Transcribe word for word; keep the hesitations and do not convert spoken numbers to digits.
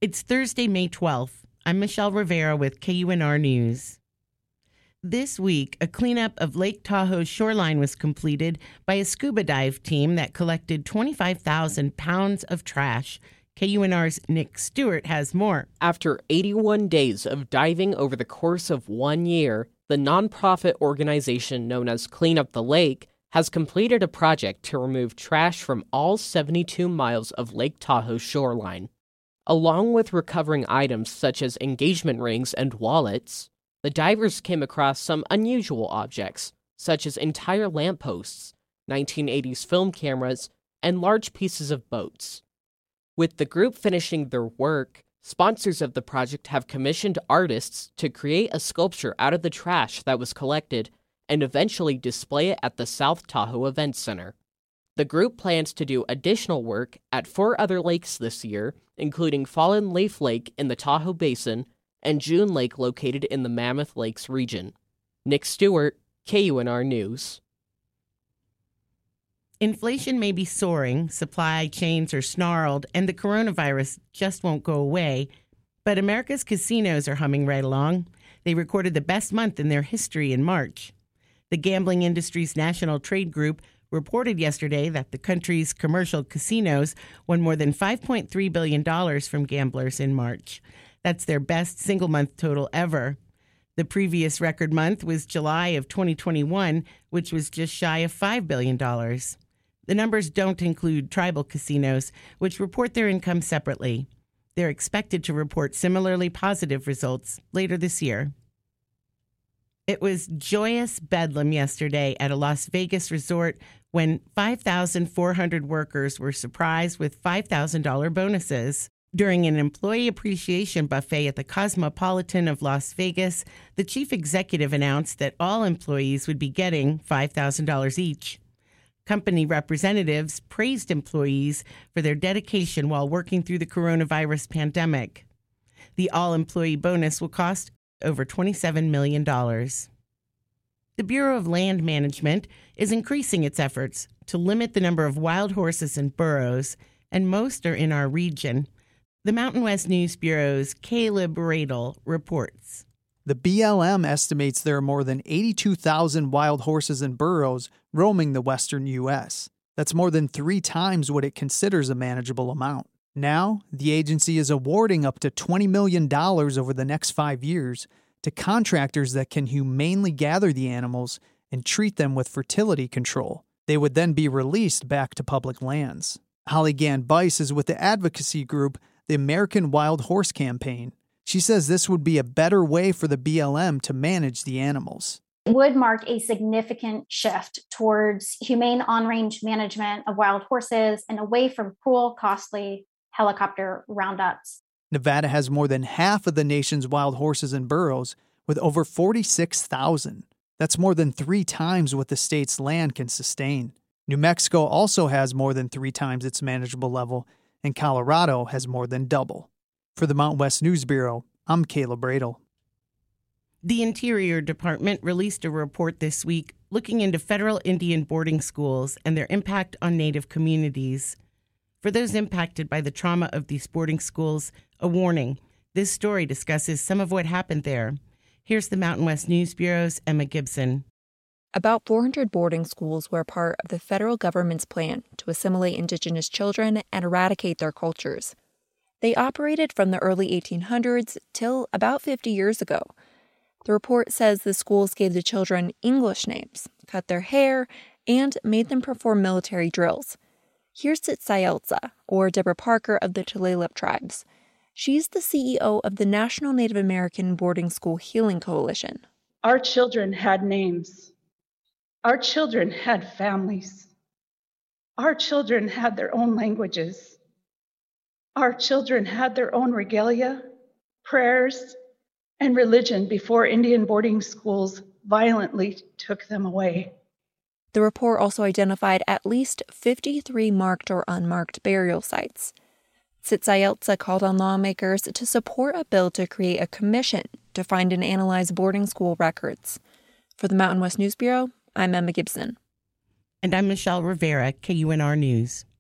It's Thursday, May twelfth. I'm Michelle Rivera with K U N R News. This week, a cleanup of Lake Tahoe's shoreline was completed by a scuba dive team that collected twenty-five thousand pounds of trash. K U N R's Nick Stewart has more. After eighty-one days of diving over the course of one year, the nonprofit organization known as Clean Up the Lake has completed a project to remove trash from all seventy-two miles of Lake Tahoe's shoreline. Along with recovering items such as engagement rings and wallets, the divers came across some unusual objects, such as entire lampposts, nineteen eighties film cameras, and large pieces of boats. With the group finishing their work, sponsors of the project have commissioned artists to create a sculpture out of the trash that was collected and eventually display it at the South Tahoe Event Center. The group plans to do additional work at four other lakes this year, including Fallen Leaf Lake in the Tahoe Basin and June Lake located in the Mammoth Lakes region. Nick Stewart, K U N R News. Inflation may be soaring, supply chains are snarled, and the coronavirus just won't go away. But America's casinos are humming right along. They recorded the best month in their history in March. The gambling industry's national trade group reported yesterday that the country's commercial casinos won more than five point three billion dollars from gamblers in March. That's their best single-month total ever. The previous record month was July of twenty twenty-one, which was just shy of five billion dollars. The numbers don't include tribal casinos, which report their income separately. They're expected to report similarly positive results later this year. It was joyous bedlam yesterday at a Las Vegas resort when five thousand four hundred workers were surprised with five thousand dollars bonuses. During an employee appreciation buffet at the Cosmopolitan of Las Vegas, the chief executive announced that all employees would be getting five thousand dollars each. Company representatives praised employees for their dedication while working through the coronavirus pandemic. The all-employee bonus will cost over twenty-seven million dollars. The Bureau of Land Management is increasing its efforts to limit the number of wild horses in burrows, and most are in our region. The Mountain West News Bureau's Caleb Radel reports. The B L M estimates there are more than eighty-two thousand wild horses and burros roaming the western U S. That's more than three times what it considers a manageable amount. Now, the agency is awarding up to twenty million dollars over the next five years to contractors that can humanely gather the animals and treat them with fertility control. They would then be released back to public lands. Holly Gann-Bice is with the advocacy group, the American Wild Horse Campaign. She says this would be a better way for the B L M to manage the animals. It would mark a significant shift towards humane on-range management of wild horses and away from cruel, costly helicopter roundups. Nevada has more than half of the nation's wild horses and burros, with over forty-six thousand. That's more than three times what the state's land can sustain. New Mexico also has more than three times its manageable level, and Colorado has more than double. For the Mountain West News Bureau, I'm Caleb Radel. The Interior Department released a report this week looking into federal Indian boarding schools and their impact on Native communities. For those impacted by the trauma of these boarding schools, a warning. This story discusses some of what happened there. Here's the Mountain West News Bureau's Emma Gibson. About four hundred boarding schools were part of the federal government's plan to assimilate Indigenous children and eradicate their cultures. They operated from the early eighteen hundreds till about fifty years ago. The report says the schools gave the children English names, cut their hair, and made them perform military drills. Here's Tsitsayeltsa, or Deborah Parker of the Tulalip tribes. She's the C E O of the National Native American Boarding School Healing Coalition. Our children had names. Our children had families. Our children had their own languages. Our children had their own regalia, prayers, and religion before Indian boarding schools violently took them away. The report also identified at least fifty-three marked or unmarked burial sites. Tsitsayeltsa called on lawmakers to support a bill to create a commission to find and analyze boarding school records. For the Mountain West News Bureau, I'm Emma Gibson. And I'm Michelle Rivera, K U N R News.